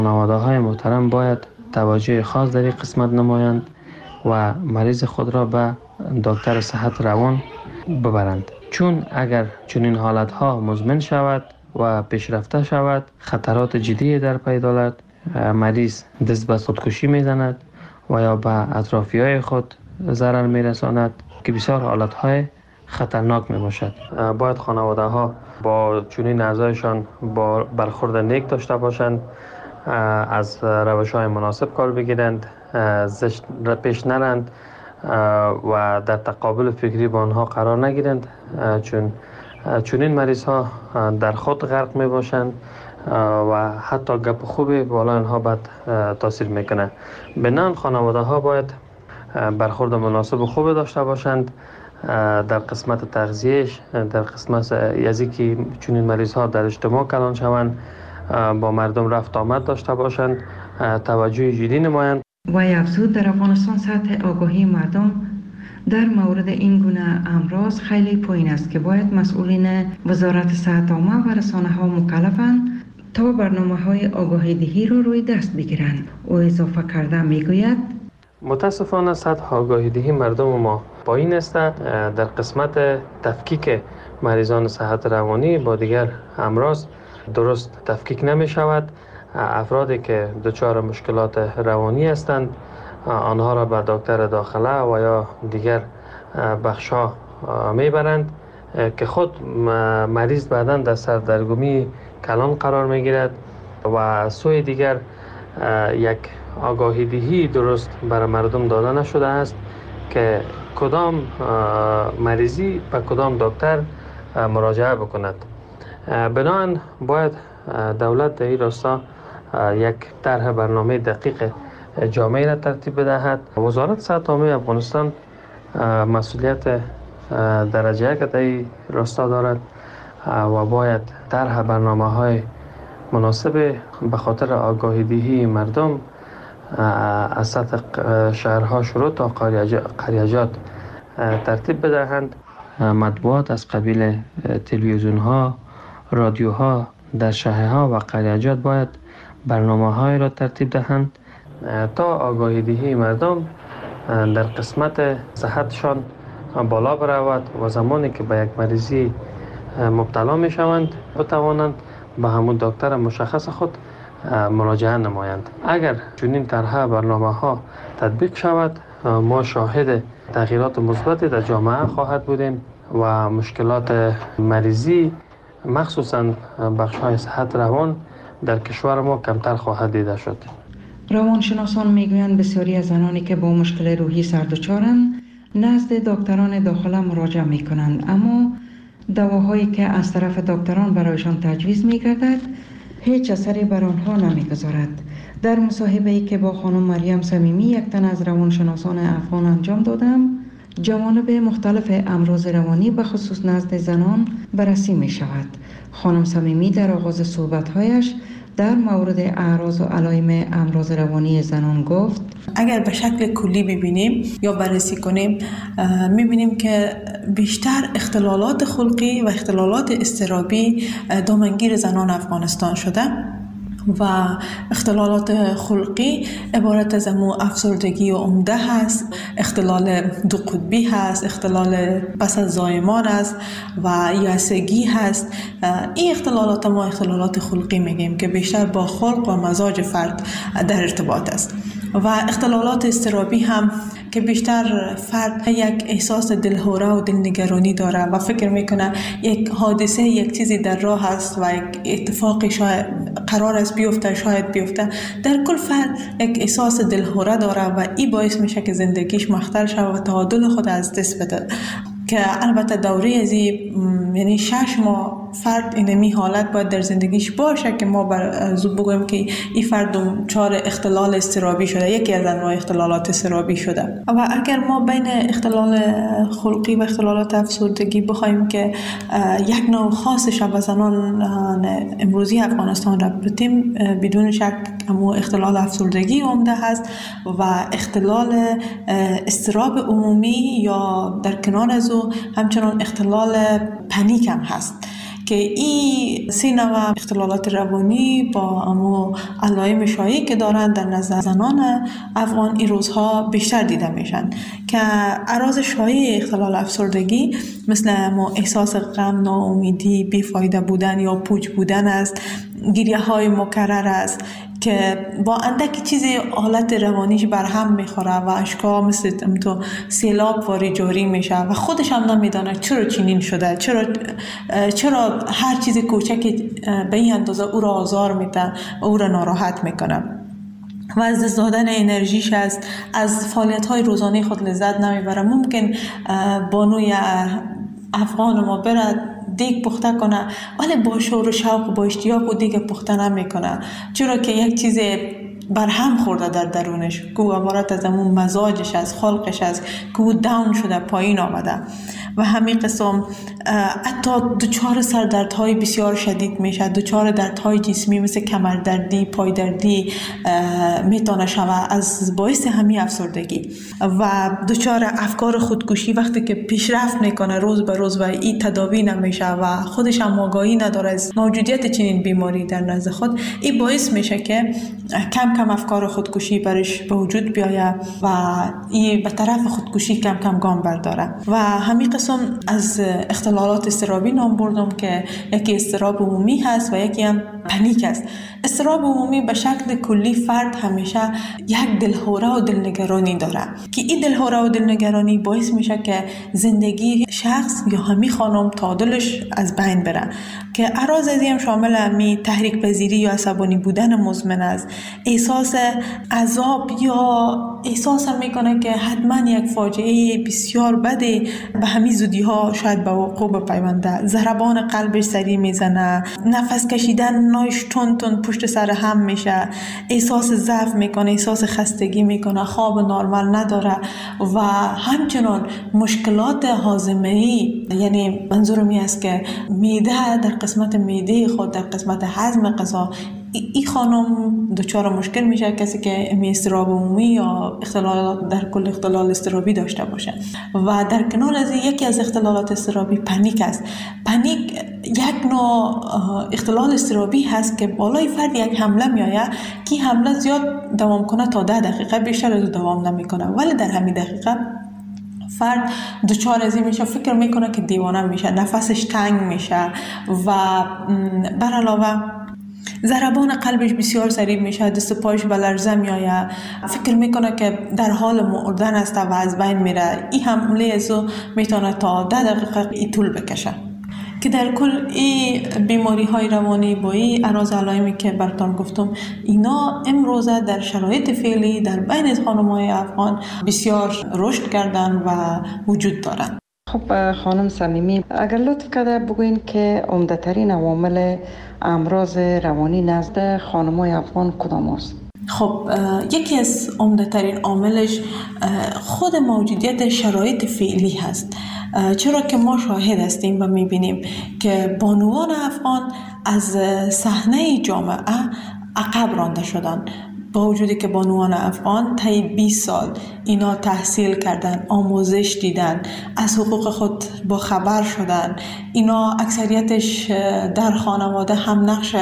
خانواده‌های محترم باید توجه خاص در این قسمت نمایند و مریض خود را به دکتر صحت روان ببرند، چون اگر چنین حالتها مزمن شود و پیشرفته شود خطرات جدی در پی دارد. مریض دست به خودکشی میزند و یا به اطرافیای خود ضرر میرساند که بسیار حالتهای خطرناک می باشد. باید خانواده ها با چنین اعضایشان با برخورد نیک داشته باشند، از روش های مناسب کار بگیرند، زشت پیش نرند و در تقابل فکری با آنها قرار نگیرند، چون چنین مریض ها در خود غرق می باشند و حتی گپ خوبی بالا آنها بد تاثیر میکنه. بنان خانواده ها باید برخورد مناسب و خوب داشته باشند در قسمت تغذیهش، در قسمت یزی که چنین مریض ها در اجتماع کلان شوند، با مردم رفت آمد داشته باشند، توجه جدی نمایند. و افزود در افغانستان سطح آگاهی مردم در مورد این گونه امراض خیلی پایین است که باید مسئولین وزارت صحت عامه و رسانه ها مکلفند تا برنامه های آگاهی دهی را روی دست بگیرند. او اضافه کرده میگوید متاسفانه سطح آگاهی دهی مردم ما پایین است. در قسمت تفکیک مریضان صحت روانی با دیگر امراض درست تفکیک نمی شود. افرادی که دچار مشکلات روانی هستند آنها را به دکتر داخله و یا دیگر بخش‌ها میبرند که خود مریض بعداً در سردرگمی کلان قرار میگیرد و سوی دیگر یک آگاهی دهی درست برای مردم داده نشده است که کدام مریضی به کدام دکتر مراجعه بکند. بنابراین باید دولت در این راستا یک طرح برنامه دقیق جامعی را ترتیب بدهد. وزارت صحت عامه افغانستان مسئولیت درجه یک در این راستا دارد و باید طرح برنامه‌های مناسب به خاطر آگاهی دهی مردم از سطح شهرها شروع تا قریجات ترتیب بدهند. مطبوعات از قبیل تلویزیون‌ها، رادیوها در شهرها و قریجات باید برنامه‌های را ترتیب دهند تا آگاهی دهی مردم در قسمت صحتشان بالا برود و زمانی که به یک مریضی مبتلا می شوند بتوانند به همون دکتر مشخص خود مراجعه نمایند. اگر چنین طرح برنامه‌ها تطبیق شود ما شاهد تغییرات مثبتی در جامعه خواهد بودیم و مشکلات مریضی مخصوصاً بخش‌های صحت روان در کشور ما کمتر خواهد دیده شد. روانشناسان میگویند بسیاری از زنانی که با مشکل روحی سردچارند نزد دکتران داخله مراجعه میکنند، اما دواهایی که از طرف دکتران برایشان تجویز میگردد هیچ اثری بر آنها نمیگذارد. در مصاحبه‌ای که با خانم مریم صمیمی یک تن از روانشناسان افغان انجام دادم، جوانب مختلف امراض روانی به خصوص نزد زنان بررسی می شود. خانم صمیمی در آغاز صحبت‌هایش در مورد اعراض و علائم امراض روانی زنان گفت: اگر به شکل کلی ببینیم یا بررسی کنیم می‌بینیم که بیشتر اختلالات خلقی و اختلالات اضطرابی دامنگیر زنان افغانستان شده و اختلالات خلقی عبارت از افسردگی و عمده هست، اختلال دو قطبی هست، اختلال پس از زایمان است و یأسگی هست. این اختلالات ما اختلالات خلقی میگیم که بیشتر با خلق و مزاج فرد در ارتباط است. و اختلالات اضطرابی هم که بیشتر فرد یک احساس دلهوره و دلنگرانی داره و فکر میکنه یک حادثه، یک چیزی در راه است و یک اتفاقی شاید قرار است بیفته، شاید بیفته. در کل فرد یک احساس دلهوره داره و این باعث میشه که زندگیش مختل شود و تعادل خود از دست بده. که البته دوره از یعنی 6 ماه فرد اینمی حالت باید در زندگیش باشه که ما بگویم که این فرد دچار اختلال اضطرابی شده، یکی از انواع اختلالات اضطرابی شده. و اگر ما بین اختلال خلقی و اختلالات افسردگی بخوایم که یک نوع خاصش به زنان امروزی افغانستان ربطیم، بدون شک همون اختلال افسردگی عمده هست و اختلال اضطراب عمومی یا در کنار از او همچنان اختلال پنیک هم هست که این 3 نوع اختلالات روانی با امو علائم شایعی که دارن در نظر زنان افغان این روزها بیشتر دیده میشن که اعراض شایع اختلال افسردگی مثل احساس غم، ناامیدی، بیفایده بودن یا پوچ بودن است، گریه های مکرر است که با اندکی چیزی حالت روانیش برهم میخوره و اشکا مثل تو سیلاب واری جاری میشه و خودش هم نمیدانه چرا چنین شده، چرا هر چیز کوچکی به این اندازه او را آزار میده و او را ناراحت میکنه و از دست دادن انرژیش است، از فعالیت‌های روزانه خود لذت نمیبره. ممکن بانوی افغان ما بره دیگ پخته کنه ولی با شور و شوق و با اشتیاق و دیگ پخته نمیکنه، چرا که یک چیز برهم خورده در درونش که عبارت از همون مزاجش از خلقش است که او داون شده، پایین آمده و همین قسم حتی دچار سردردهای بسیار شدید میشه، دچار دردهای جسمی مثل کمردردی، پایدردی میتونه شوه از باعث همین افسردگی و دچار افکار خودکشی وقتی که پیشرفت میکنه روز به روز و این تداوی نمیشه و خودش هم آگاهی نداره از موجودیت چنین بیماری در نزد خود، این باعث میشه که کم کم افکار خودکشی برش به وجود بیایه و این به طرف خودکشی کم کم گام برداره. و همین قسم از اختلالات اضطرابی نام بردم که یکی اضطراب عمومی هست و یکی هم پنیک است. اضطراب عمومی به شکل کلی فرد همیشه یک دلهوره و دلنگرانی داره که این دلهوره و دلنگرانی باعث میشه که زندگی شخص یا همی خانم تا دلش از بین بره که اعراض از این شامل همی تحریک پذیری یا عصبانی بودن مزمن است، احساس عذاب یا احساس هم میکنه که حتما یک فاجعه بسیار بده به همین زودی ها شاید به وقوع بپیونده، ضربان قلبش سریع میزنه، نفس کشیدن نایش تون تون پشت سر هم میشه، احساس ضعف میکنه، احساس خستگی میکنه، خواب نرمال نداره و همچنان مشکلات هاضمه‌ای، یعنی منظورم این است که معده در قسمت معده خود در قسمت هضم غذا این خانم دچار مشکل میشه، کسی که اضطراب عمومی یا اختلال در کل اختلال اضطرابی داشته باشه. و در کنار از یکی از اختلالات اضطرابی پنیک است. پنیک یک نوع اختلال اضطرابی هست که بالای فرد یک حمله میآید که حمله زیاد دوام کنه تا 10 دقیقه، بیشتر از دوام نمیکنه، ولی در همین دقیقه فرد دچار از این میشه، فکر میکنه که دیوانه میشه، نفسش تنگ میشه و بر علاوه ضربان قلبش بسیار سریع میشه، دست پایش به لرزه میآید، فکر میکنه که در حال مردن است و از بین میره. این حمله ازو میتونه تا 10 دقیقه ای طول بکشه که در کل این بیماری های روانی با این اعراض علائمی که براتون گفتم اینا امروزه در شرایط فعلی در بین خانم‌های افغان بسیار رشد کردن و وجود دارن. خب خانم صمیمی، اگر لطف کرده بگوین که عمده‌ترین عوامل امراض روانی نزد خانم‌های افغان کدام است؟ خب یکی از عمده‌ترین عاملش خود موجودیت شرایط فعلی هست، چرا که ما شاهد هستیم و میبینیم که بانوان افغان از صحنه جامعه عقب رانده شدن، با وجودی که بانوان افغان طی 20 سال اینا تحصیل کردن، آموزش دیدن، از حقوق خود با خبر شدن، اینا اکثریتش در خانواده هم نقش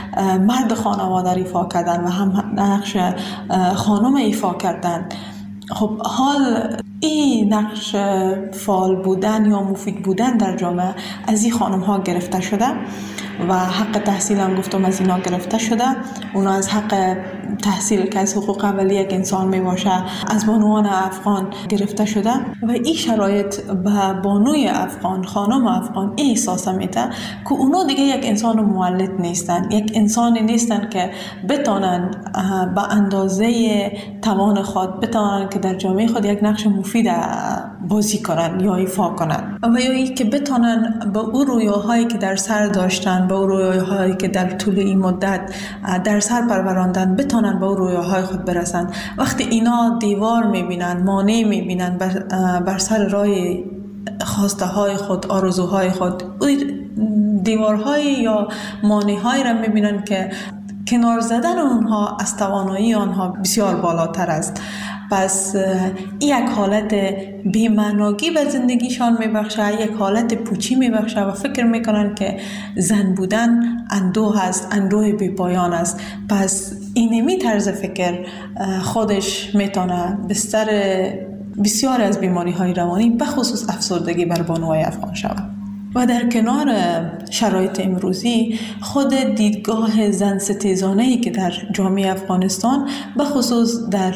مرد خانواده ایفا کردن و هم نقش خانم ایفا کردن. خب حال این نقش فعال بودن یا مفید بودن در جامعه از این خانم ها گرفته شده و حق تحصیل هم گفتم از اینا گرفته شده. اونا از حق تحصیل که از حقوق اولیه یک انسان می باشه از بانوان افغان گرفته شده و این شرایط به بانوی افغان، خانم افغان احساس میده که اونا دیگه یک انسان مولد نیستن، یک انسانی نیستن که بتونن به اندازه توان خود بتونن که در جامعه خود یک نقش مفید بازی کنن یا ایفا کنن و یا ای که بتونن به اون رویاهایی که در سر داشتن، به اون رویاهایی که در طول این مدت در سر پروراندن بتونن به اون رویاهای خود برسن. وقتی اینا دیوار میبینن، مانع میبینن بر سر راه خواسته های خود، آرزوهای خود، دیوارهای یا مانع‌هایی را میبینن که کنار زدن اونها از توانایی آنها بسیار بالاتر است. پس یک حالت بی‌معنایی به زندگیشان میبخشه، یک حالت پوچی میبخشه و فکر میکنن که زن بودن اندوه است، اندوه بی پایان است. پس اینمی طرز فکر خودش میتونه بستر بسیار از بیماری های روانی به خصوص افسردگی بر بانوای افغان شود. و در کنار شرایط امروزی خود دیدگاه زن ستیزانه‌ای که در جامعه افغانستان به خصوص در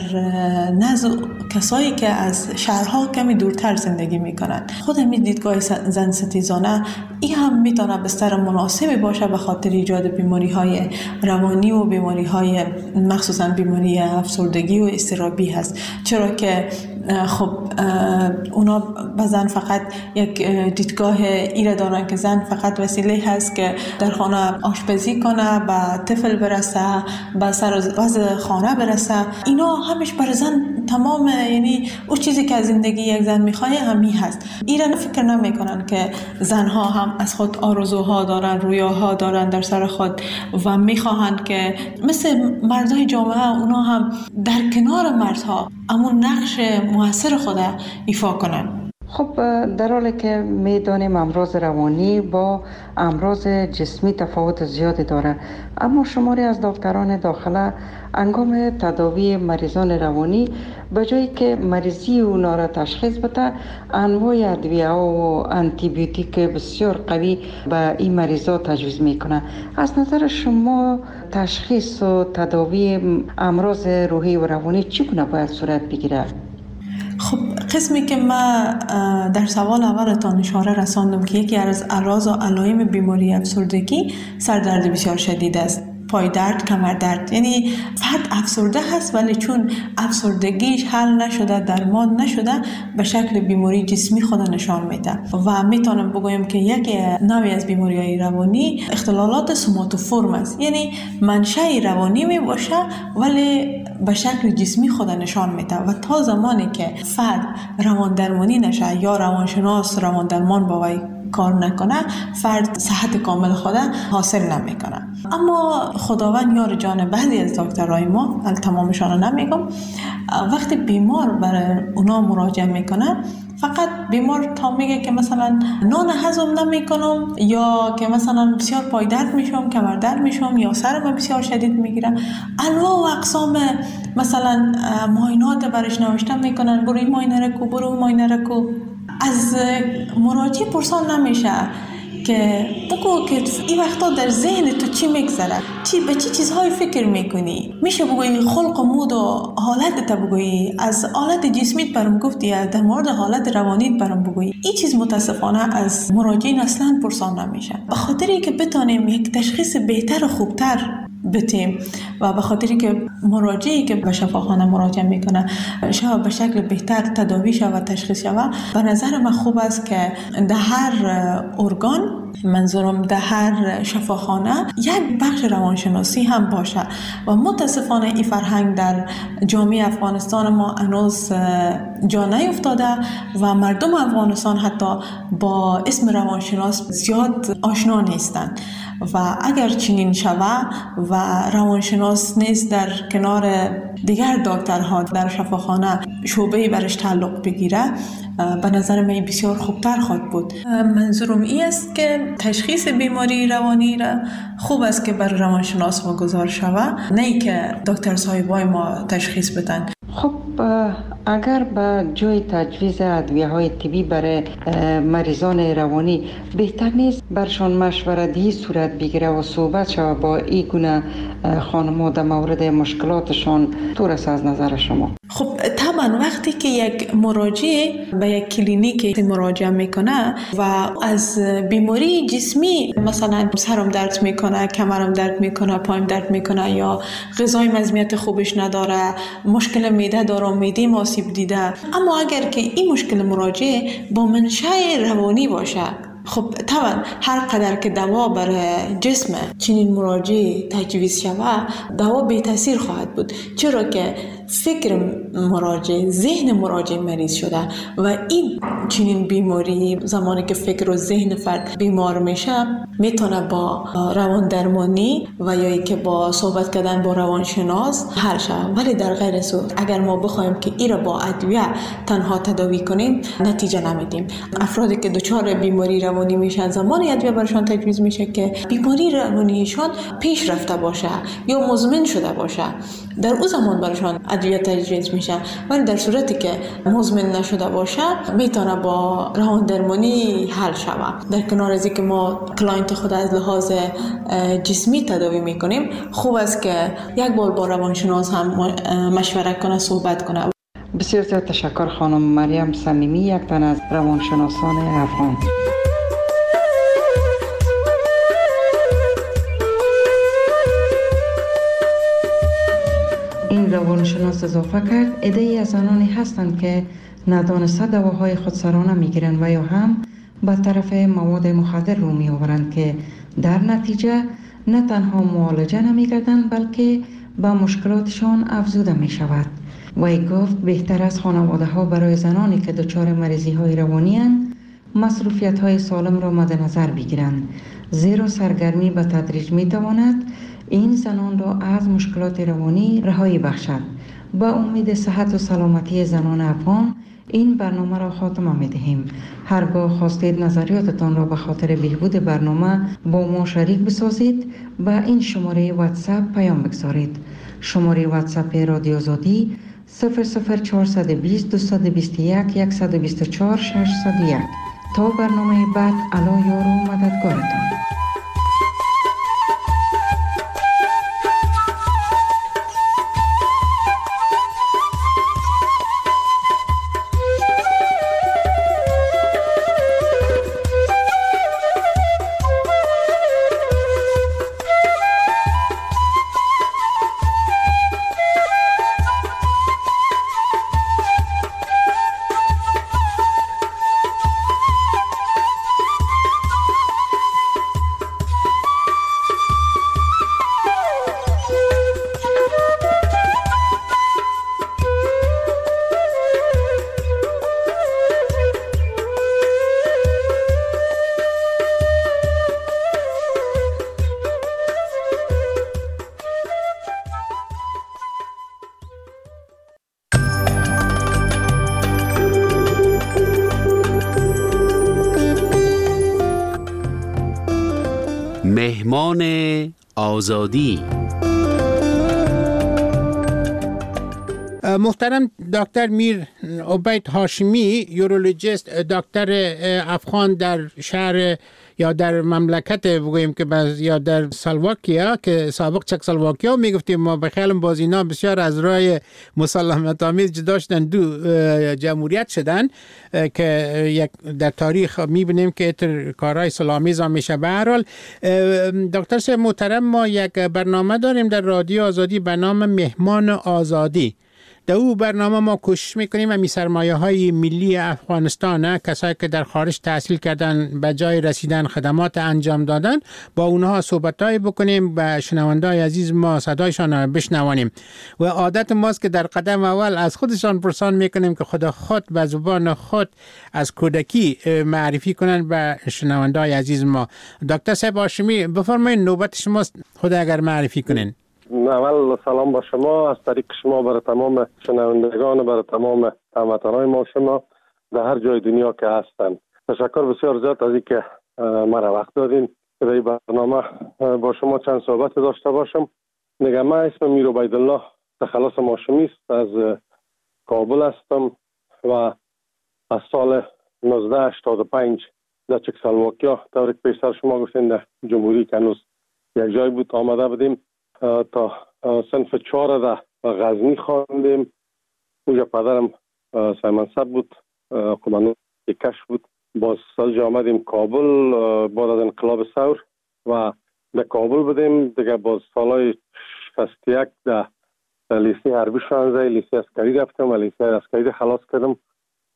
نزد کسایی که از شهرها کمی دورتر زندگی میکنند، خود همین دیدگاه زن ستیزانه این هم میتونه بستر مناسبی باشه به خاطر ایجاد بیماری های روانی و بیماری های مخصوصا بیماری افسردگی و اضطرابی هست. چرا که خب اونا به زن فقط یک دیدگاه ایره دارن که زن فقط وسیله هست که در خانه آشپزی کنه، به طفل برسه، به سر و وضع خانه برسه. اینا همش بر زن تمام، یعنی اون چیزی که از زندگی یک زن میخواه همین هست. ایره فکر نمیکنن که زنها هم از خود آرزوها دارن، رویاها دارن در سر خود و میخواهند که مثل مردای جامعه اونا هم در کنار مردها امون نقش موثر خود ایفا کنن. خب در حالی که میدانیم امراض روانی با امراض جسمی تفاوت زیادی داره، اما شماری از دکتران داخله انگام تداوی مریضان روانی به جایی که مریضی اونا را تشخیص بده، انواع ادویه و آنتی بیوتیک بسیار قوی به این مریضا تجویز میکنه. از نظر شما تشخیص و تداوی امراض روحی و روانی چگونه باید صورت بگیره؟ خب قسمی که من در سوال اولتان اشاره رساندم که یکی از اعراض و علائم بیماری افسردگی سردرد بسیار شدید است، پای درد، کمر درد. یعنی فرد افسرده هست ولی چون افسردگیش حل نشده، درمان نشده، به شکل بیماری جسمی خود نشان میده. و میتونم بگویم که یک نوعی از بیماری‌های روانی اختلالات سوماتوفورم است، یعنی منشأ روانی می باشه ولی به شکل جسمی خود نشان میده و تا زمانی که فرد روان درمانی نشه یا روانشناس روان درمان با وی کار نکنه، فرد صحت کامل خود حاصل نمیکنه. اما خداوند یار جان بعضی از دکترای ما، تمامشان نمیگم، وقتی بیمار برای اونا مراجعه میکنه، فقط بیمار تا میگه که مثلا نان هضم نمیکنم یا که مثلا بسیار پای درد میشم، کمر درد میشم یا سرم بسیار شدید میگیره، انواع و اقسام مثلا معاینات برش نوشته میکنن، برو این معاینه رو کو، برو اون معاینه رو کو. از مراجع پرسان نمیشه که بگو که این وقتا در ذهن تو چی میگذره، به چی چیزهای فکر میکنی. میشه بگویی خلق و مود و حالت بگویی، از حالت جسمیت برام گفتی، در مورد حالت روانیت برام بگویی. این چیز متاسفانه از مراجعین اصلا پرسان نمیشه، به خاطری که بتانیم یک تشخیص بهتر و خوبتر بتیم و به خاطری که مراجعی که به شفاخانه مراجعه میکنه شاید به شکل بهتر تداوی شود و تشخیص شود. به نظر من خوب است که در هر ارگان، منظورم در هر شفاخانه، یک بخش روانشناسی هم باشه و متاسفانه این فرهنگ در جامعه افغانستان ما هنوز جا نیفتاده و مردم افغانستان حتی با اسم روانشناس زیاد آشنا نیستند. و اگر چنین شود و روانشناس نیست در کنار دیگر دکترها در شفاخانه شعبه‌ای برش تعلق بگیره، به نظر من بسیار خوبتر خواهد بود. منظورم این است که تشخیص بیماری روانی را خوب است که بر روانشناس واگذار شود، نه ای که دکتر صاحبای ما تشخیص بدن. خب اگر به جای تجویز ادویه‌های طبی برای مریضان روانی بهتر نیست برشان مشورتی صورت بگیره و صحبت شود با این گونه خانم‌ها در مورد مشکلاتشان؟ طور است از نظر شما؟ خب طبعا وقتی که یک مراجع به یک کلینیک مراجعه میکنه و از بیماری جسمی، مثلا سرم درد میکنه، کمرم درد میکنه، پایم درد میکنه یا غذای مزمیت خوبش نداره، مشکل معده داره، معده آسیب دیده، اما اگر که این مشکل مراجع با منشأ روانی باشه، خب طبعا هر قدر که دوا برای جسم چنین مراجع تجویز شود، دوا بی تاثیر خواهد بود، چرا که فکر مراجع، ذهن مراجع مریض شده و این چنین بیماری زمانی که فکر و ذهن فرد بیمار میشه میتونه با روان درمانی و یا ای که با صحبت کردن با روانشناس حل شود. ولی در غیر صورت اگر ما بخوایم که این را با ادویه تنها تداوی کنیم نتیجه نمیدیم. افرادی که دچار بیماری روانی میشن زمانی ادویه برشان تجویز میشه که بیماری روانیشان پیش رفته باشه یا مزمن شده باشه، در اون زمان برشان ادویه تجویز میشه. ولی در صورتی که مزمن نشده باشه میتونه با روان درمانی حل شود. در کنار از اینکه ما کلاینت خود از لحاظ جسمی تداوی میکنیم، خوب است که یک بار با روانشناس هم مشوره کنه، صحبت کنه. بسیار زیاد تشکر خانم مریم صمیمی، یک تن از روانشناسان افغان. این روانشناس اضافه کرد عده‌ای از زنانی هستند که ندانسته دواهای خودسرانه میگیرند و یا هم به طرف مواد مخدر رو میآورند که در نتیجه نه تنها معالجه نمیگردند بلکه به مشکلاتشان افزوده می شود. وی گفت بهتر از خانواده ها برای زنانی که دچار مریضی های روانی اند مصروفیت های سالم را مد نظر بگیرند، زیرا سرگرمی به تدریج می تواند این زنان را از مشکلات روانی رهایی بخشد. با امید صحت و سلامتی زنان افغان این برنامه را خاتمه می دهیم. هرگاه خواستید نظریاتتان را به خاطر بهبود برنامه با ما شریک بسازید به این شماره واتساپ پیام بگذارید. شماره واتساپ رادیو آزادی 00420 221 124 601. تا برنامه بعد، الله یار و مددگارتان. مهمان آزادی. محترم دکتر میر عبید هاشمی، یورولوژیست، دکتر افغان در شهر یا در مملکت بگوییم که یا در سلواکیا که سابق چکسلواکیا میگفتیم ما، به خیالم باز اینا بسیار از راه مسالمت آمیز جدا شدن، دو جمهوریت شدن که یک در تاریخ میبینیم که کارهای صلح‌آمیز هم میشه. به هر حال دکتر صاحب محترم، ما یک برنامه داریم در رادیو آزادی به نام مهمان آزادی. در او برنامه ما کوشش میکنیم همی سرمایه های ملی افغانستان، کسایی که در خارج تحصیل کردن به جای رسیدن خدمات انجام دادن، با اونها صحبتایی بکنیم، به شنوندای عزیز ما صدایشان بشنوانیم. و عادت ماست که در قدم اول از خودشان پرسان میکنیم که خود به زبان خود از کودکی معرفی کنن به شنوندای عزیز ما. دکتر صاحب هاشمی بفرمایید، نوبت شماست، خود اگر معرفی کنین. اول سلام با شما از طریق شما برای تمام شنوندگان، برای تمام هموطنان ما شما در هر جای دنیا که هستند. تشکر بسیار زیاد از اینکه مرا وقت دادین که در این برنامه با شما چند صحبت داشته باشم. میگم من اسمم میر عبیدالله تخلص هاشمی است، از کابل هستم و از سال 1985 در چکسلواکیا، طوری که پیشتر شما گفتین در جمهوری که هنوز یک جای بود آمده بودیم تا صنف 4 در غزنی خواندیم. اونجا پدرم سیمنسب بود، قمانون کشف بود. باز سالجا آمدیم کابل بعد از انقلاب ثور و در کابل بودیم دیگه. باز سالهای 61 در لیسه حربی 16 لیسه عسکری رفتم و لیسه عسکری خلاص کردم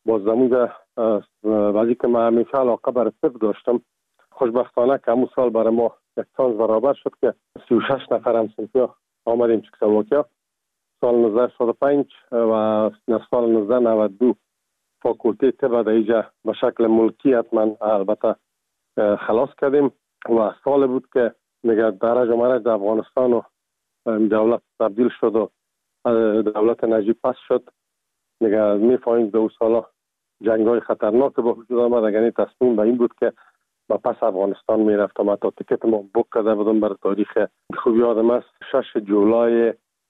باز زموده وقتی که من همیشه علاقه برای طب داشتم، خوشبختانه که همون سال برای ما یک چانس برابر شد که 36 نفر همصنفی آمدیم چکسلواکیا. سال 1975 و سال 1992 فاکولته طب در اینجا به شکل ملکی حتما البته خلاص کردیم و سال بود که میگه درج و مرج در افغانستان و دولت تبدیل شد و دولت نجیب پس شد. میگه میفهمیم دو سالا جنگ های خطرناک با وجود آمد. اگر تصمیم به این بود که با پس افغانستان میرفتم، حتی تیکت ما بوک کرده بودم برای تاریخ خوب یادم است 6 جولای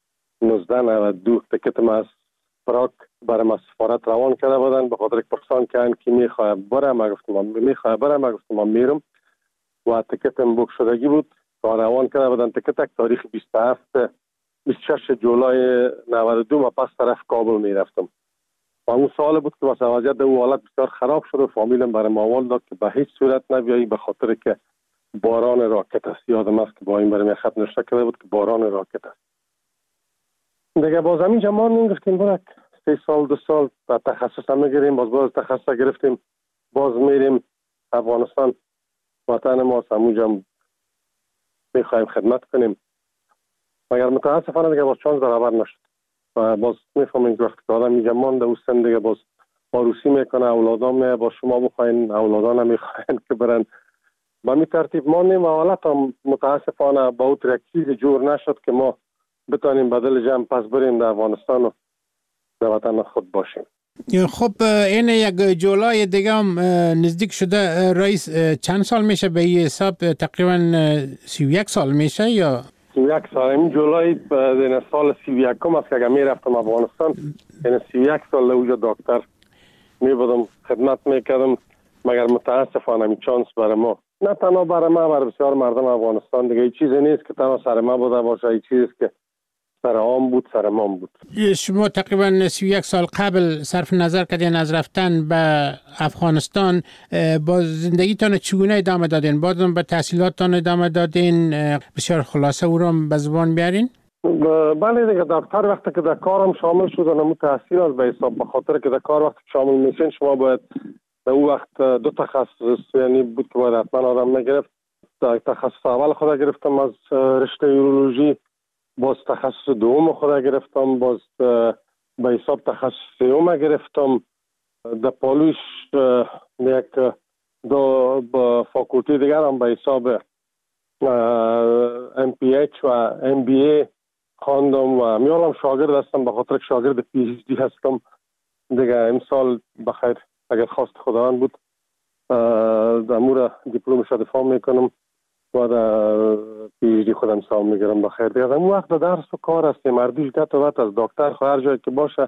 1992 تیکت ما از پراگ برای ما سفارت روان کرده بودن، به خاطر پرسان کردن که میخواه برم. ما گفتم میخواه برم، ما گفتم من میرم و تیکتم بوک شدگی بود و روان کرده بودن. تیکت تاریخ 26 جولای 92 ما پس طرف کابل میرفتم و اون سال بود که واسه وضعیت در حالت بسیار خراب شد و فامیلم برای ماوال داد که به هیچ صورت نبیایی به خاطر که باران راکت است. یادم است که با این برای خط نشته کرده بود که باران راکت است. دیگه باز همین جمان میگفتیم برک 3 سال 2 سال تخصص هم میگیریم، باز تخصص گرفتیم، باز میریم افغانستان وطن ما همونجا میخوایم خدمت کنیم. مگر متاسفانه دیگه باز چانس برابر نشد و باز میفهمیم که وقتی که آدم اینجا مانده و سن دیگه باز عروسی میکنه، اولادان میه، با شما بخواین اولادان هم میخواین که برن با می ترتیب ماندیم و حالت هم متاسفانه با او ترکیز جور نشد که ما بتانیم بدل جمع پس بریم در افغانستان و در وطن خود باشیم. خب این یک جولای دیگه هم نزدیک شده رئیس. چند سال میشه به این حساب؟ تقریبا 31 سال میشه یا 31 سال. این جولای این سال 31 کم است که اگر میرفتم افغانستان، این 31 سال اوجا دکتر میبودم خدمت میکردم. مگر متاسفانه این چانس برای ما، نه تنها برای ما، برای بسیار مردم افغانستان دیگه این چیزی نیست که تنها سر ما بوده باشه، این چیزی که سر عام بود، سر ما بود. شما تقریبا 31 سال قبل صرف نظر کردین از رفتن به افغانستان، با زندگیتان چگونه ادامه دادین؟ بازم به تحصیلاتتان ادامه دادین؟ بسیار خلاصه او را به زبان بیارین. بله دیگه، دکتر وقتی که در کارم شامل شدن همون تحصیل از به حساب، به خاطر که در کار وقتی شامل میشین شما باید در اون وقت 2 تخصص یعنی بود که باید حتما آدم میگرفت. تخصص اول خود گرفتم از رشته یورولوژی، باز تخصص دوم خود گرفتم، باز به حساب تخصص سوم گرفتم. در پالوش یک دو فاکولتی دیگر هم به حساب MPH و MBA خواندم و میالم شاگرد هستم، به خاطر که شاگرد PhD هستم دیگه. امسال بخیر اگر خواست خداوند بود در مورد دیپلمش دفاع میکنم و در PhD خودم سال میگیرم بخیر دیگه. اون وقت درس و کار است، مردیش گت و وقت از دکتر هر جایی که باشه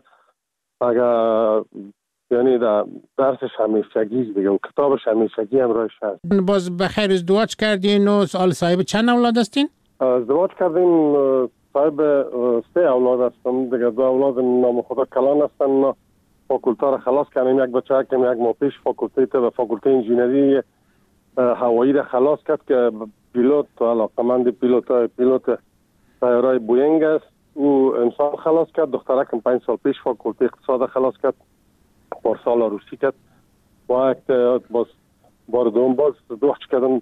اگر یعنی درسش همیشگی دیگه و کتابش همیشگی همراهش هست. باز بخیر ازدواج کردین و سال صاحب چند اولاد هستین؟ ازدواج کردیم، صاحب 3 اولاد هستم دیگه. 2 اولاد نام خدا کلان هستن. فاکولته را خلاص کردیم، یک بچه که یک ماه پیش فاکولته و فاکولته انجینری هوایی را خلاص کرد که پیلوت و علاقمند پیلوت طیاره بوینگ است. او امسال خلاص کرد. دخترکم 5 سال پیش فاکولته اقتصاد خلاص کرد، پارسال عروسی کرد و باز بار دوم باز ازدواج کردم.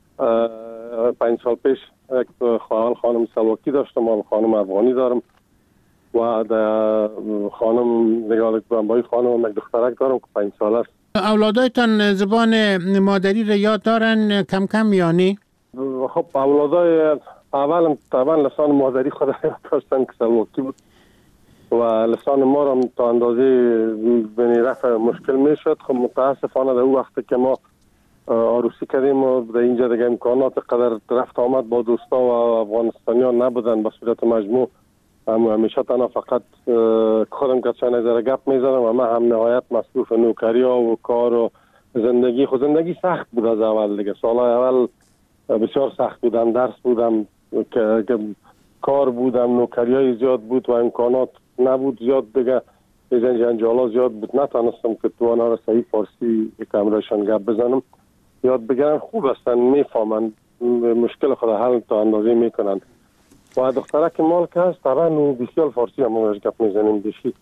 5 سال پیش یک خانم سلواکی داشتم و خانم افغانی دارم و در خانم نگاه کنم با این خانم یک دخترک دارم که 5 سال است. اولادایتان زبان مادری را یاد دارن کم کم یعنی؟ خب اولادای طبعا لسان مادری خود یاد داشتن که سلواکی بود و لسان ما را تا اندازه بین رفع مشکل می شد. خب متاسفانه در اون وقتی که ما عروسی کردیم و در اینجا دیگه امکانات قدر رفت آمد با دوستا و افغانستانیان نبودن به صورت مجموع. همیشه تنها فقط خودم که چند نظر گپ میزنم و من هم نهایت مصروف نوکری ها و کار و زندگی. خود زندگی سخت بود از اول دیگه. سالهای اول بسیار سخت بودم، درس بودم که کار بودم، نوکری های زیاد بود و امکانات نبود زیاد دیگه، جنجالا زیاد بود. نتانستم که تو آنها را صحیح فارسی کامرایشان گپ بزنم. یاد بگیرن خوب هستن، میفهمن مشکل خود حل تا اندازه میکنن و دخترک مال که هست طبعا بسیار فارسی هم گپ میزنیم دیشی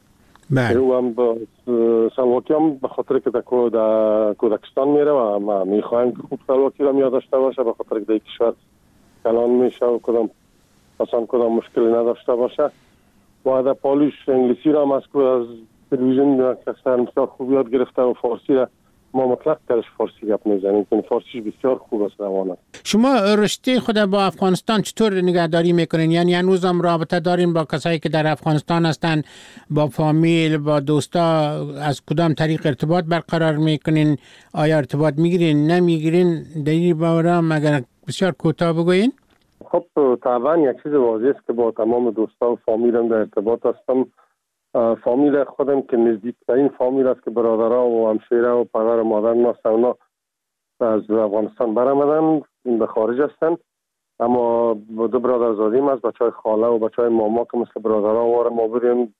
بله. او هم سلواکی هم به خاطر که در کودکستان میره و ما میخوایم که خوب سلواکی را یاد داشته باشه، به خاطر که در کشور کلان میشه و کدام مشکلی نداشته باشه. و در پالوش انگلیسی را هم از تلویزیون بسیار خوب یاد گرفته و فارسی را ما مطلق درش فارسی گپ میزنیم که فارسیش بسیار خوب است روان است. شما رشته خود با افغانستان چطور نگهداری میکنین؟ یعنی هنوز هم رابطه دارین با کسایی که در افغانستان هستن، با فامیل، با دوستا؟ از کدام طریق ارتباط برقرار میکنین؟ آیا ارتباط میگیرین، نمیگیرین؟ در این باره اگر بسیار کوتاه بگوین. خب طبعا یک چیز واضح است که با تمام دوستا و فامیلم در ارتباط هستم. فامیل خودم که نزدیکترین فامیل است که برادرها و همسایه و پدر و مادر ما اونا از افغانستان برآمدن، به خارج هستند. اما دو برادرزادیم از بچهای خاله و بچهای ماما که مثل برادرها واره ما بریم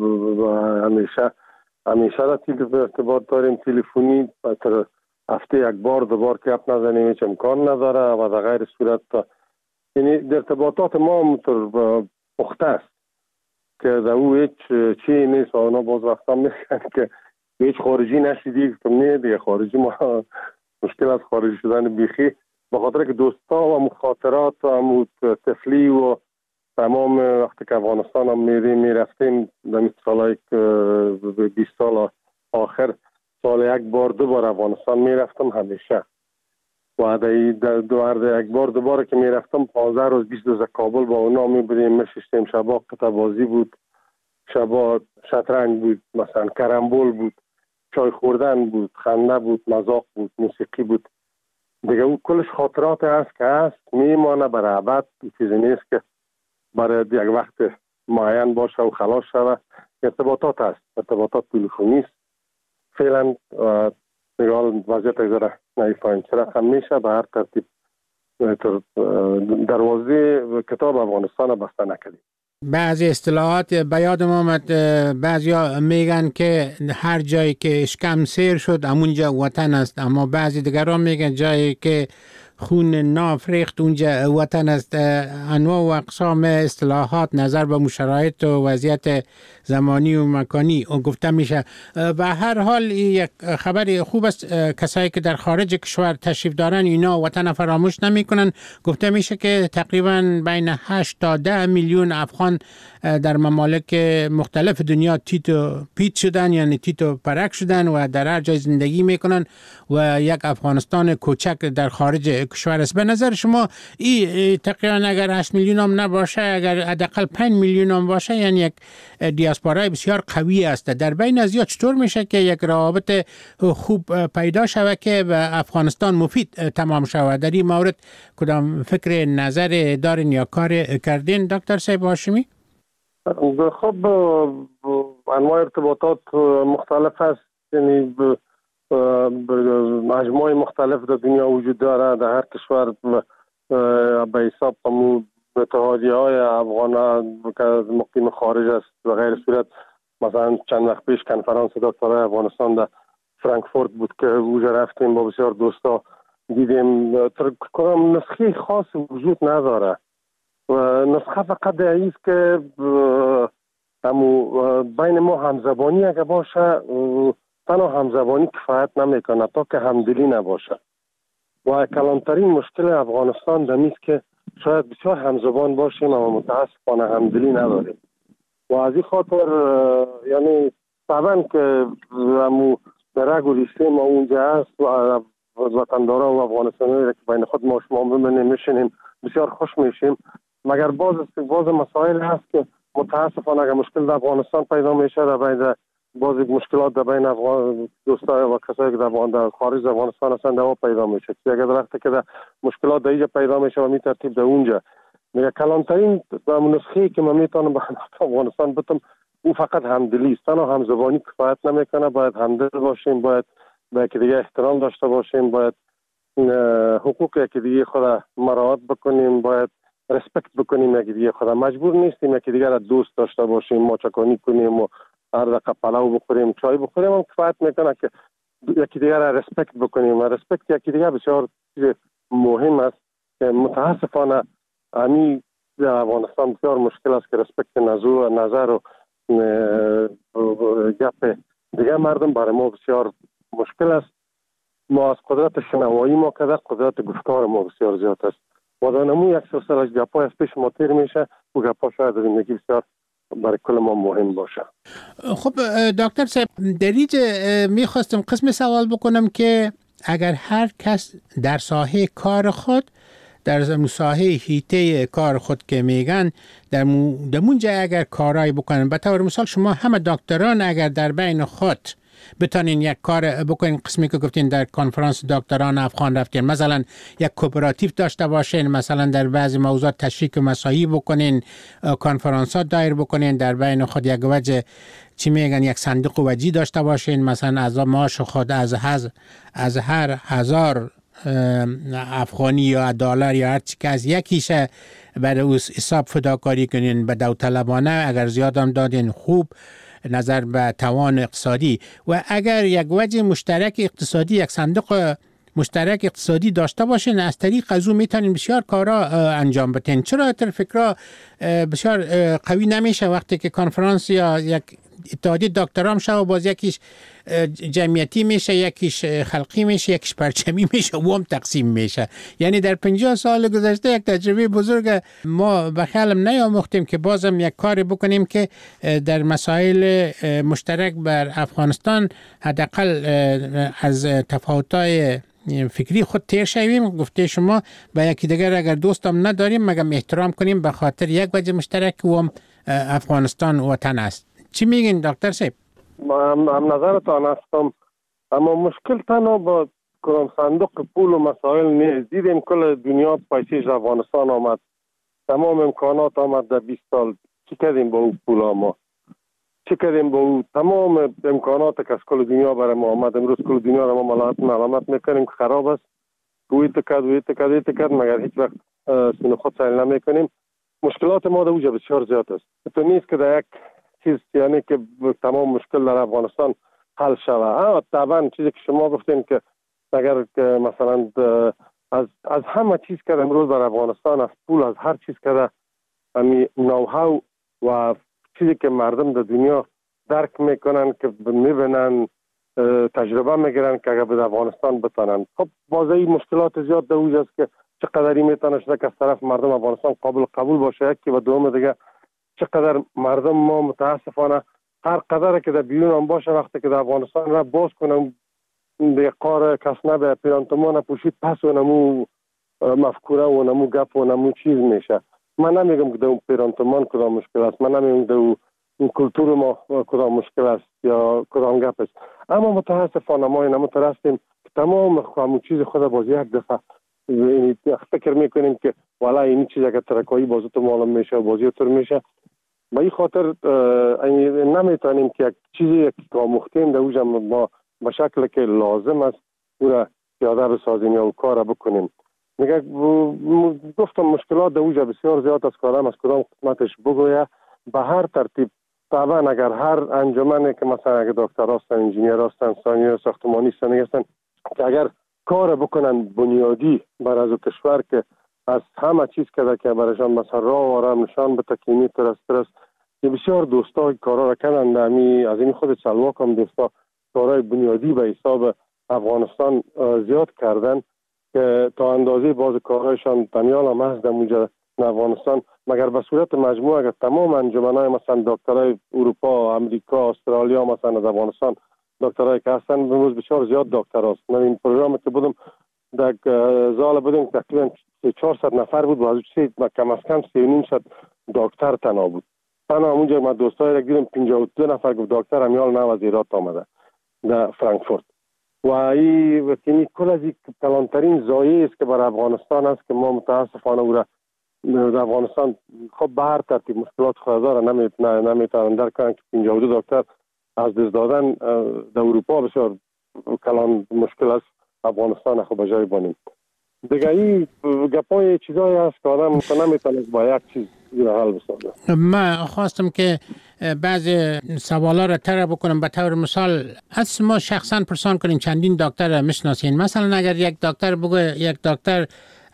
همیشه ارتباط داریم تلفنی. تر هفته یک بار دو بار که گپ نزنیم هیچ امکان نداره و در غیر صورت یعنی ارتباطات ما همونطور پخته است که در او هیچ چی نیست و اونا باز وقتا میگن که هیچ خارجی نشیدی که نه دیگه خارجی ما مشکل از خارجی شدن بیخی به خاطر که دوستا و مخاطرات و طفلی و تمام وقتی که افغانستان هم میرفتیم در سالهای 20 سال آخر سال یک بار دو بار افغانستان میرفتم همیشه و در یک بار دوباره که میرفتم 15 روز 20 روز کابل با اونا میبریم میشستیم. شبا قطع بازی بود، شبا شطرنج بود، مثلا کرمبول بود، چای خوردن بود، خنده بود، مذاق بود، موسیقی بود. دیگه اون کلش خاطرات هست که هست میمانه برای ابد. چیزی نیست که برای یک وقت معین باشه و خلاص شده. ارتباطات هست، ارتباطات تلفنی است فعلا. نگاه وضعیت اگذاره نایفاین چرا هم میشه به هر ترتیب دروازه کتاب افغانستان بسته نکردیم. بعضی اصطلاحات به یادم آمد، بعضیا میگن که هر جایی که اشکم سیر شد همونجا وطن است، اما بعضی دیگران میگن جایی که خون ناف ریخت اونجا وطن است. انواع و اقسام اصطلاحات نظر به شرایط و وضعیت زمانی و مکانی گفته میشه. به هر حال یک خبر خوب است، کسایی که در خارج کشور تشریف دارن اینا وطن فراموش نمی کنن. گفته میشه که تقریبا بین 8 تا 10 میلیون افغان در ممالک مختلف دنیا تیتو پیت شدن، یعنی تیتو پرک شدن و در هر جای زندگی میکنن و یک افغانستان کوچک در خارج کشور است. به نظر شما این تقریبا اگر 8 میلیون هم نباشه، اگر حداقل 5 میلیون هم باشه، یعنی یک دیاسپورای بسیار قوی است. در بین از یا چطور میشه که یک روابط خوب پیدا شود که به افغانستان مفید تمام شود؟ در این مورد کدام فکر نظر دارین یا کار کردین دکتر صاحب هاشمی؟ خب انواع ارتباطات مختلف است، یعنی مجموعه مختلف در دنیا وجود داره. در هر کشور به حساب اتحادیه های افغان که مقیم خارج است و غیر صورت. مثلا چند وقت پیش کنفرانس دکترای افغانستان در فرانکفورت بود که اونجا رفتیم با بسیار دوستا دیدیم. کدام نسخه خاص وجود نداره و نسخه فقط است که بین ما همزبانی اگه باشه تنها همزبانی کفایت نمیکنه تا که همدلی نباشه. و کلانترین مشکل افغانستان دمیست که شاید بسیار همزبان باشیم اما متاسفانه همدلی نداریم و از این خاطر یعنی طبعا که در رگ و ریشه ما اونجا هست و وطنداران و افغانستانی که بین خود ما شما ببینیم میشینیم بسیار خوش میشیم. مگر باز مسائل هست که متاسفانه اگر مشکل در افغانستان پیدا میشه در بین باز مشکلات در بین افغان دوستا و کسایی که در خارج افغانستان هستن دوا پیدا میشه. اگر وقتی که مشکلات در اینجا پیدا میشه و می ترتیب در اونجا میگه کلانترین نسخه که من میتونم به افغانستان بتم او فقط همدلی است. تنها همزبانی کفایت نمیکنه. باید همدل باشیم، باید به یکی دیگه احترام داشته باشیم، باید حقوق یکی دیگه خود مراعات بکنیم، باید رسپکت بکنیم یکی دیگه خود. مجبور نیستیم یکی دیگه را دوست داشته باشیم، ماچکانی کنیم و هر دقیقه پلاو بخوریم، چای بخوریم. هم کفایت میکنه که یکی دیگه را رسپکت بکنیم و رسپکت یکی دیگه بسیار چیز مهم است که متاسفانه در افغانستان بسیار مشکل است که رسپکت نظر و گپ دیگه مردم برای ما بسیار مشکل است. ما از قدرت شنوایی ما کده قدرت گفتار ما بسیار زیاد است. و دانمو یک سلسله از گپای از پیش ما تیر میشه و گپا شاید در زندگی بسیار برای کل ما مهم باشه. خب دکتر صاحب در اینجا میخواستم قسم سوال بکنم که اگر هر کس در ساحه کار خود در ساحه هیته کار خود که میگن در مونجا اگر کارایی بکنن، به طور مثال شما همه دکتران اگر در بین خود بتونین یک کار بکنین، قسمی که گفتین در کنفرانس دکتران افغان رفتین، مثلا یک کوپراتیو داشته باشین، مثلا در بعضی موضوعات تشریک مساعی بکنین، کنفرانسات دایر بکنین، در بین خود یک وجه چی میگن یک صندوق وجی داشته باشین، مثلا از معاش خود از هر 1000 افغانی یا دلار یا هر چی که از یکیش برای او حساب فداکاری کنین به داوطلبانه، اگر زیاد هم دادین خوب نظر به توان اقتصادی. و اگر یک وجه مشترک اقتصادی، یک صندوق مشترک اقتصادی داشته باشین، از طریق از اون میتونین بسیار کارا انجام بدین. چرا تر فکرها بسیار قوی نمیشه وقتی که کنفرانس یا یک اتحادیه دکتران شو باز یکیش جمعیتی میشه، یکیش خلقی میشه، یکیش پرچمی میشه و هم تقسیم میشه. یعنی در 50 سال گذشته یک تجربه بزرگ ما به خیالم نیاموختیم که بازم یک کاری بکنیم که در مسائل مشترک بر افغانستان حداقل از تفاوت‌های فکری خود تیر شویم. گفته شما به یکی دیگر اگر دوستم نداریم مگم احترام کنیم به خاطر یک وجه مشترک و هم افغانستان وطن است. چی میگین دکتر صاحب؟ هم نظرتان هستم، اما مشکل تنها با کدام صندوق پول و مسائل نیست. دیدیم کل دنیا پیسیش افغانستان آمد، تمام امکانات آمد در 20 سال. چی کردیم با اون پول ما؟ چی کردیم با اون تمام امکانات که از کل دنیا برای ما آمد؟ امروز کل دنیا را ما ملامت میکنیم که خراب است، ویت کرد مگر هیچ وقت سینو خود سهل نمیکنیم. مشکلات ما در اونجا بسیار زیاد است. تو نیست که در یک چیز یعنی که تمام مشکل در افغانستان حل شود. طبعا چیزی که شما گفتین که اگر مثلا از همه چیز که امروز در افغانستان، از پول، از هر چیز که همین نوهاو و چیزی که مردم در دنیا درک میکنن که میبینن تجربه میگیرن که اگر به افغانستان بتانن. خب بازی مشکلات زیاد در اونجا است که چقدر میتونه شده که از طرف مردم افغانستان قبول باشه، یکی و دوم دیگه چقدر مردم ما متاسفانه هر قدر که در بیرون هم باشه وقتی که در افغانستان را باز کنم به قار کسنه به پیرانتمان پوشید پس و نمو مفکوره و نمو گپ و نمو چیز میشه. من نمیگم که در اون پیرانتمان کدام مشکل است، من نمیگم در اون کلتور ما کدام مشکل است یا کدام گپ است، اما متاسفانه ما اینمو ترستیم که تمام همون چیز خود باز یک دفعه فکر میکنیم که والا این چیز اگر ترکایی بازو تو معلوم میشه و بازی طور میشه. به این خاطر نمیتونیم که یک چیزی که آموختیم در اوجا ما به شکل که لازم است او را پیاده بسازیم یا کار بکنیم. میگه گفتم مشکلات در اوجا بسیار زیاد است، کارم از کدام قسمتش بگویه به هر ترتیب. طبعا اگر هر انجمنی که مثلا اگر دکتر هستن، انجینیر هستن، سانیور ساختمانی هستن که اگر کار بکنن بنیادی بر از کشور که از همه چیز که برایشان مثلا راه و آرام نشان به تکیمی ترست که بسیار دوستا کارا را کردن. از این خود سلواک هم دوستا کارهای بنیادی به حساب افغانستان زیاد کردن که تا اندازه باز کارهایشان دنیال هم هست در اونجا افغانستان. مگر به صورت مجموع اگر تمام انجمنهای مثلا دکترای اروپا، امریکا، استرالیا مثلا از افغانستان دکترای که هستن امروز بسیار زیاد دکتر هست. من این پروگرامی که بودم در زال بودیم تقریبا 400 نفر بود و از کم از کم 3.5 دکتر تنها بود. تنها اونجا من دوستای را دیدم 52 نفر گفت دکتر امیال نو از ایران آمده در فرانکفورت. و این کل از کلانترین زایه است که برای افغانستان است که ما متاسفانه او را در افغانستان خب به هر ترتیب مشکلات خود داره نمیتونن درک کنن که 52 دکتر از دست دادن در اروپا بسیار کلان مشکل است، افغانستان خب به جای بانیم دیگه. این گپای چیزایی هست که آدم نمیتونه با یک چیز حل بسازه. من خواستم که بعضی سوالا را طرح بکنم. به طور مثال از ما شخصا پرسان کنیم چندین دکتر میشناسین. مثلا اگر یک دکتر بگه یک دکتر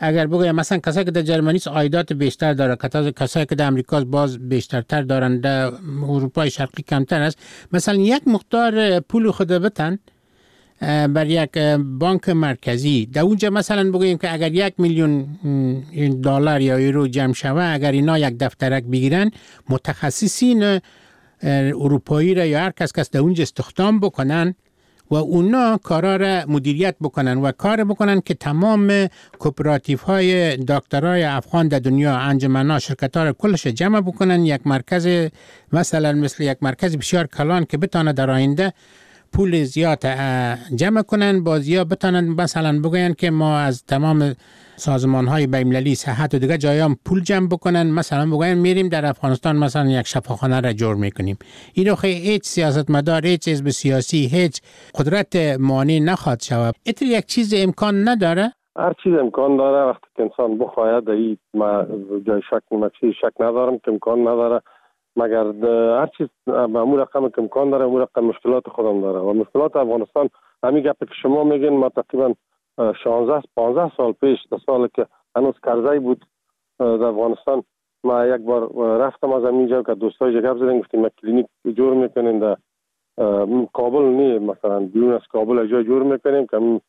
اگر بگویم مثلا کسایی که در جرمنی عایدات بیشتر داره، کسایی که در امریکا باز بیشترتر دارن، در اروپای شرقی کمتر است، مثلا یک مقدار پول خود بتن بر یک بانک مرکزی، در اونجا مثلا بگوییم که اگر 1 میلیون دلار یا یورو جمع شوه، اگر اینا یک دفترک بگیرن، متخصصین اروپایی را یا هر کس در اونجا استخدام بکنن و اونا کارا را مدیریت بکنن و کار بکنن که تمام کوپراتیف های دکترای افغان در دنیا، انجمن‌ها، شرکت‌ها را کلش جمع بکنن، یک مرکز مثلا مثل یک مرکز بسیار کلان که بتانه در آینده پول زیاد جمع کنن، بازیا بتانن مثلا بگوین که ما از تمام سازمان‌های بین‌المللی صحت و دیگه جایام پول جمع بکنن، مثلا بگوین میریم در افغانستان مثلا یک شفاخانه را جور میکنیم. اینو هیچ سیاستمدار، هیچ حزب سیاسی، هیچ قدرت مانع نخواد شود. اتر یک چیز امکان نداره؟ هر چیز امکان داره وقتی که انسان بخواهد. این ما جای شک ندارم که امکان نداره، مگر هر چیز به امور رقم که امکان داره، امور رقم مشکلات خودم داره. و مشکلات افغانستان همین گپی که شما میگین، ما تقریبا 16-15 سال پیش، در سال که هنوز کرزی بود در افغانستان، ما یک بار رفتم از اینجا که دوستای گپ زدن، گفتیم ما کلینیک جور میکنیم در کابل، نه مثلا بیرون از کابل جای جور میکنیم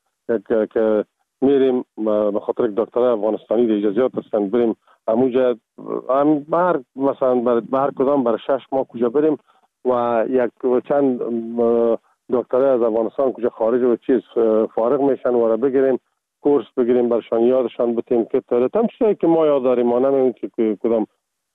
که میریم به خاطر دکترای افغانستانی در اجازهات هستن بریم همونجا بر مثلا بر کدام بر 6 ماه کجا بریم و یک چند دکترای از افغانستان کجا خارج و چیز فارغ میشن و را بگیریم کورس بگیریم برشان، یادشان بتیم که تم چیزی که ما یاد داریم، ما نمیدونیم که کدام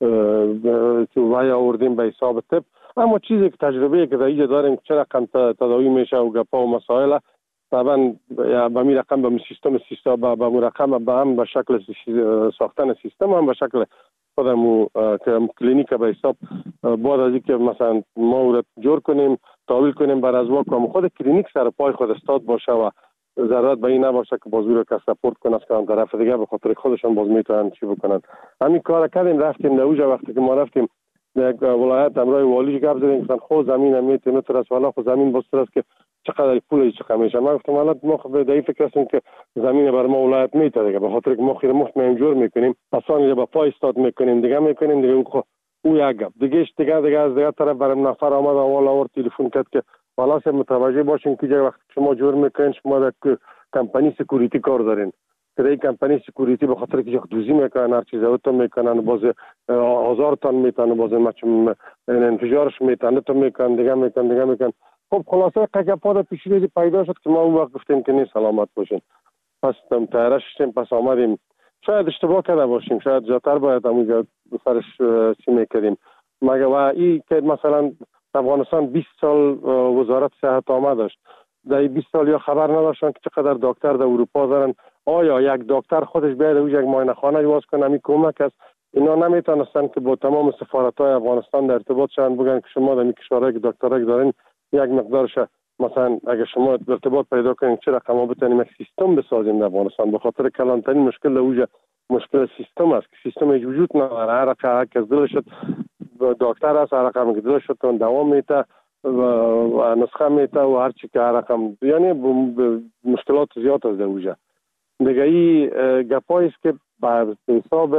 وای آوردیم به حساب طب، اما چیزی که تجربه که در اینجا داریم چه رقم تداوی میشه و گپا و مسائل طبعا به می رقم به سیستم به رقم به هم به شکل ساختن سیستم هم به شکل خودمو که کلینیک به حساب بعد از اینکه مثلا ما رو جور کنیم تحویل کنیم بر از واقع خود کلینیک سر پای خود استاد باشه و ضرورت به این نباشه که بازو رو که سپورت کنه که طرف دیگه به خاطر خودشون باز میتونن چی بکنن. همین کار کردیم، رفتیم نوجا. وقتی که ما رفتیم یک ولایت امرای والی گپ زدیم گفتن خو زمین میتونه ترس والا خو زمین بستر است که چقدر پول چقدر میشه. ما گفتم حالا ما خب در این فکر هستیم که زمین بر ما ولایت میتونه به خاطر که ما خیر مخت جور میکنیم آسان با پای استاد میکنیم دیگه او یک گپ دیگه از دیگه طرف برام نفر آمد اول آورد تلفن کرد که والا سه متوجه باشین که وقتی شما جور میکنین شما در کمپانی سکیوریتی کار دارین که این کمپانی سکیوریتی به خاطر که دوزی میکنن هر چیز اوتو میکنن باز آزار تان میتونه باز مچم انفجارش میتونه تو میکنن دیگه میکنن. خب خلاصه قگپا پیشروی پیدا شد که ما اون وقت گفتیم که نیست سلامت باشین. پس تیارش شدیم، پس آمدیم. شاید اشتباه کرده باشیم، شاید جاتر باید همونجا سرش چی میکردیم. مگه و این که مثلا افغانستان 20 سال وزارت صحت آمد داشت، در 20 سال یا خبر نداشتن که چقدر دکتر در اروپا دارن. آیا یک دکتر خودش بیاد اونجا یک معاینه خانه باز کنه؟ همین کمک است. اینا نمیتونستن که با تمام سفارت‌های افغانستان در ارتباط شدن بگن که شما در این کشورهای که دکترای دارین یک مقدارش مثلا اگه شما ارتباط پیدا کنین چه رقم بتونیم یک سیستم بسازیم در افغانستان. به خاطر کلانترین مشکل اوجا مشکل سیستم است که سیستم وجود نداره. هر رقم که دل شد دکتر است، هر رقم که دل شد دوام میته و نسخه میته و هر چی که هر رقم، یعنی مشکلات زیاد است در اوجا دیگه. این گپایی است که به حساب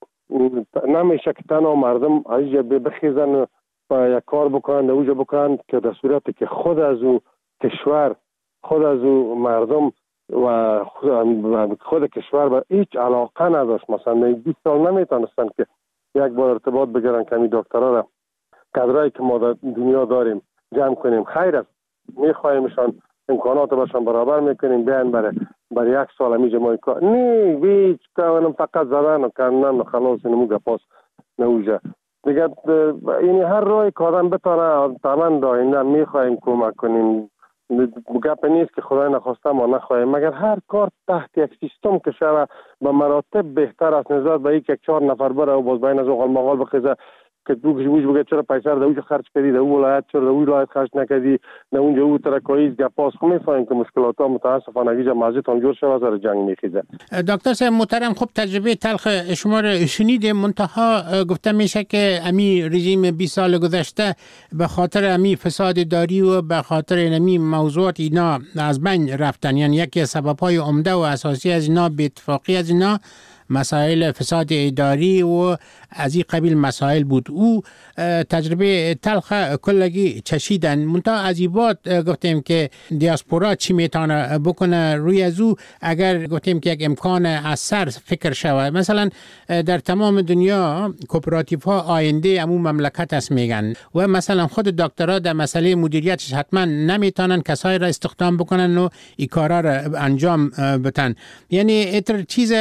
نمیشه که تنها مردم اینجا بخیزن و یک کار بکنن در اوجا بکنن که در صورتی که خود از او کشور، خود از او مردم و خود کشور به هیچ علاقه نداشت. مثلا 20 سال نمیتونستن که یک بار ارتباط بگیرن که این دکترها را کادرایی که ما در دنیا داریم جمع کنیم. خیر است، میخوایمشان امکانات باشن برابر میکنیم بیان برای یک سال همیشه ما کار نه هیچ کارم فقط زدن و کردن خلاص نمو گپاس نوجا دیگه. این هر راهی که آدم بتونه تمام داینده میخوایم کمک کنیم. گپ نیست که خدای نخواسته ما نخواهیم، مگر هر کار تحت یک سیستم که شود به مراتب بهتر است نسبت به یک 4 نفر بره و باز بین از اوغال مغال بخیزه که دوش بگه چرا پیسه رو دوش خرج کردی، در ولایت چرا در ولایت خرج نکردی، در اونجا او ترکایز گپاس خو میفهمیم که مشکلات ها متاسفانه گیجا مزید هم جور شده سر جنگ میخیزه. دکتر صاحب محترم، خب تجربه تلخ شما رو شنیدیم، منتها گفته میشه که امی رژیم 20 سال گذشته به خاطر امی فساد داری و به خاطر امی موضوعات اینا از بین رفتن. یعنی یکی از سبب‌های عمده و اساسی از اینا به اتفاقی از اینا مسائل فساد اداری و از این قبیل مسائل بود. او تجربه تلخ کلگی چشیدن، منتها از این بعد گفتیم که دیاسپورا چی میتونه بکنه روی از او اگر گفتیم که یک امکان از سر فکر شود. مثلا در تمام دنیا کوپراتیو ها آینده امون مملکت است میگن و مثلا خود دکترها در مسئله مدیریتش حتما نمیتونن کسایی را استخدام بکنن و این کارا را انجام بدن. یعنی اتر چیز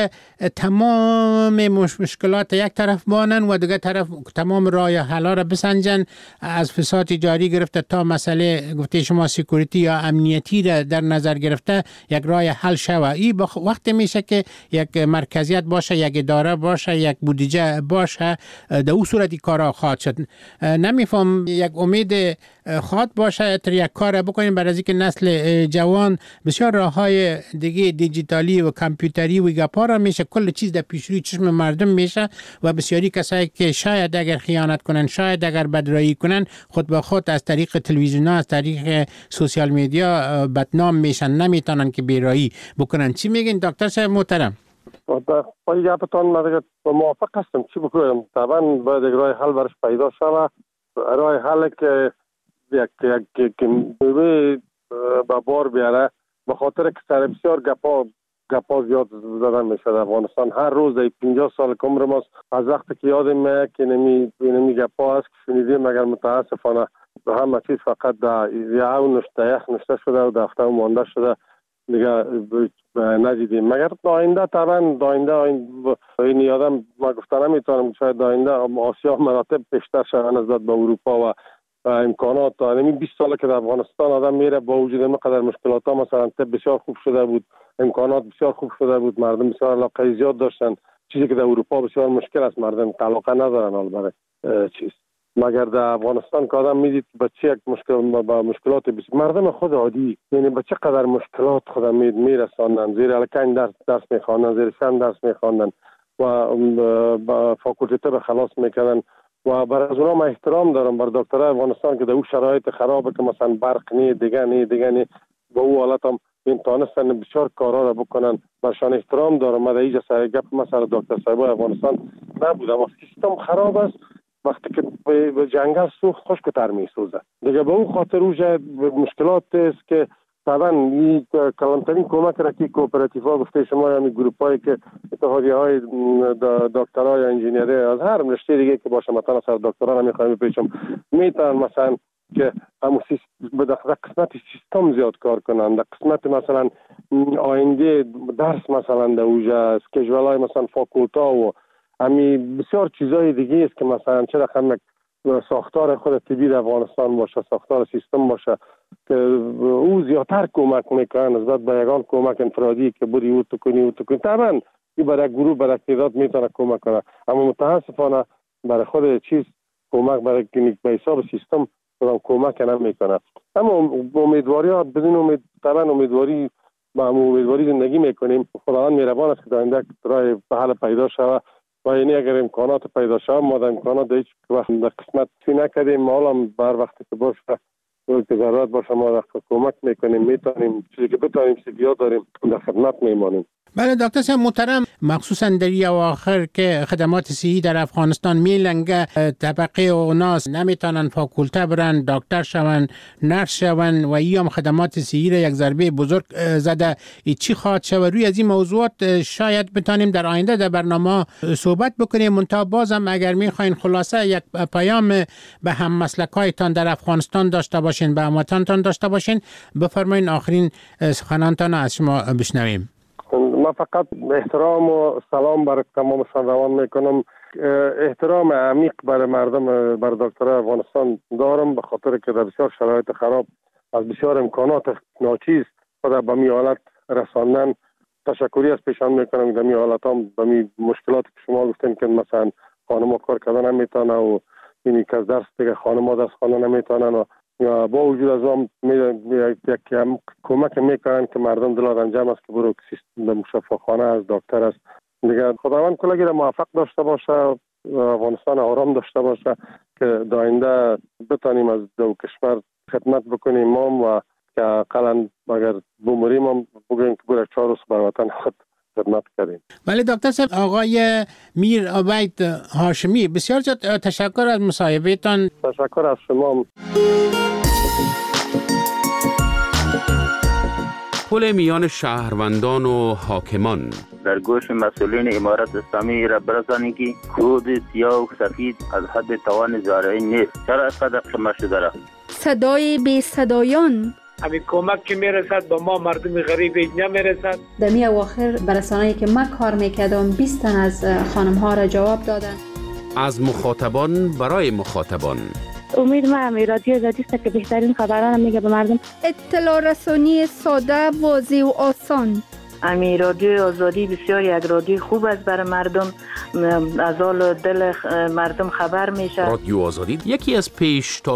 تمام مشکلات یک طرف بانن و دیگه طرف تمام راه حل را بسنجن، از فساد تجاری گرفته تا مسئله گفته شما سکیوریتی یا امنیتی را در نظر گرفته یک راه حل شوه. این وقت میشه که یک مرکزیت باشه، یک اداره باشه، یک بودجه باشه، در اون صورت کارا خواهد شد. نمیفهم یک امید خواهد باشه تا یک کار بکنیم برای اینکه نسل جوان بسیار راههای دیگه دیجیتالی و کامپیوتری و گپا را میشه کل چیز در پیش روی چشم مردم میشه و بسیاری کسایی که شاید اگر خیانت کنن، شاید اگر بدرایی کنن، خود به خود از طریق تلویزیون ها، از طریق سوشال میدیا بدنام میشن، نمیتونن که بیرایی بکنن. چی میگین دکتر صاحب محترم؟ با این گپتان من موافق هستم. چی بکنم؟ طبعا باید یک راه حل برش پیدا شود. راه حل که یک به بار بیاره، به خاطر که سر بسیار گپا زیاد زدن میشه در افغانستان. هر روز در 50 سال که عمر ماست از وقتی که یادم میاد که نمی گپا هست که شنیدیم، مگر متاسفانه به همه چیز فقط در یخ نشته شده و در هفته مانده شده دیگه ندیدیم. مگر داینده طبعا این یادم ما گفته نمیتونم شاید داینده آسیا مراتب بیشتر شوند نسبت به اروپا و امکانات. تا 20 ساله که در افغانستان آدم میره با وجود اینقدر مشکلات ها، مثلا طب بسیار خوب شده بود، امکانات بسیار خوب شده بود، مردم بسیار علاقه زیاد داشتن، چیزی که در اروپا بسیار مشکل است، مردم علاقه ندارن البته چیز. مگر در افغانستان که آدم میدید به چه یک مشکلات مردم خود عادی، یعنی به چه قدر مشکلات خود میرساندن، زیر الکن درس میخواندن، زیر سن درس میخواندن و با فاکولته به خلاص میکردن. و برای از اونا من احترام دارم بر دکترای افغانستان که در اون شرایط خرابه که مثلا برق نی دیگه با اون حالت هم این تانستن بسیار کارا را بکنن، برشان احترام دارم. من در اینجا سر گپ مثلا دکتر صاحبای افغانستان نبودم و سیستم خراب است. وقتی که به جنگل سوخت خشک‌تر میسوزه دیگه. به اون خاطر اوجه مشکلات است که طبعا این کلانترین کمک را که کوپراتیو ها گفته شما، یعنی گروپ هایی که اتحادیه های دکترها یا انجینیری از هر رشته دیگه که باشه، مثلا سر دکترا نمیخوایم بپیچم، میتونن مثلا که همون در قسمت سیستم زیاد کار کنن، در قسمت مثلا آینده درس مثلا در اوجه اسکیجول های مثلا فاکولتا و همی بسیار چیزای دیگه است که مثلا چرا خمک ساختار خود طبی در افغانستان باشه، ساختار سیستم باشه که او زیادتر کمک میکنه نسبت به یگان کمک انفرادی که بودی او تو کنی. طبعا این برای گروه برای تعداد میتونه کمک کنه، اما متاسفانه برای خود چیز کمک برای کلینیک به حساب سیستم کمک نمیکنه. اما امیدواری ها بدون امید، طبعا امیدواری با امیدواری زندگی میکنیم. خداوند مهربان است که در آینده راه حل پیدا شود و یعنی اگر امکانات پیدا شود ما در امکانات هیچ وقت در قسمت فی نکردیم، حالا بر وقتی که باشه که ضرورت باشه ما در کمک میکنیم، میتونیم چیزی که بتونیم سیدیا داریم در خدمت میمانیم. بله دکتر صاحب محترم، مخصوصا در این اواخر که خدمات صحی در افغانستان میلنگه، طبقه اوناس نمیتونن فاکولته برن، دکتر شون، نرس شون و ایام خدمات صحی را یک ضربه بزرگ زده. چی خواهد شود؟ روی از این موضوعات شاید بتانیم در آینده در برنامه صحبت بکنیم. منتها بازم اگر میخواین خلاصه یک پیام به هم مسلکایتان در افغانستان داشته باشین، به هموطنتان داشته باشین، بفرمایین آخرین سخنانتان از شما بشنویم. من فقط احترام و سلام برای تمامشان روان میکنم. احترام عمیق برای مردم، برای دکترای افغانستان دارم، به خاطر که در بسیار شرایط خراب از بسیار امکانات ناچیز خود به می حالت رساندن. تشکری از پیشان میکنم. در می حالت هم به می مشکلات که شما گفتین که مثلا خانم کار کردن نمیتونه و اینی که از درس دیگه خانم‌ها درس خواندن نمیتونن و با وجود از هم یک کمک میکنن که مردم دلشون جمع است که برو سیستم شفاخانه از دکتر است دیگه. خداوند کلگی را موفق داشته باشه، افغانستان آرام داشته باشه که در آینده بتانیم از دو کشور خدمت بکنیم ما و که اقلا اگر بمیریم هم بگوییم که برای 4 روز بر وطن خود خدمت کردیم. ولی دکتر صاحب، آقای میر عبید هاشمی، بسیار تشکر از مصاحبهتان. تشکر از شما. پل میان شهروندان و حاکمان. در گوش مسئولین امارت اسلامی را برسانید که کود سیاه و سفید از حد توان زارعی نیست. چرا اینقدر قمه شده را؟ صدای بی صدایان. همین کمک که میرسد به ما مردم غریب نمیرسد. در می اواخر برسانه‌ای که من کار میکردم 20 تن از خانم ها را جواب دادن. از مخاطبان برای مخاطبان. امید ما رادیو آزادی است که بهترین خبران میگه به مردم. اطلاع رسانی ساده، واضح و آسان. امی رادیو آزادی بسیار یک رادیو خوب است برای مردم، از حال دل مردم خبر میشه. رادیو آزادی یکی از پیش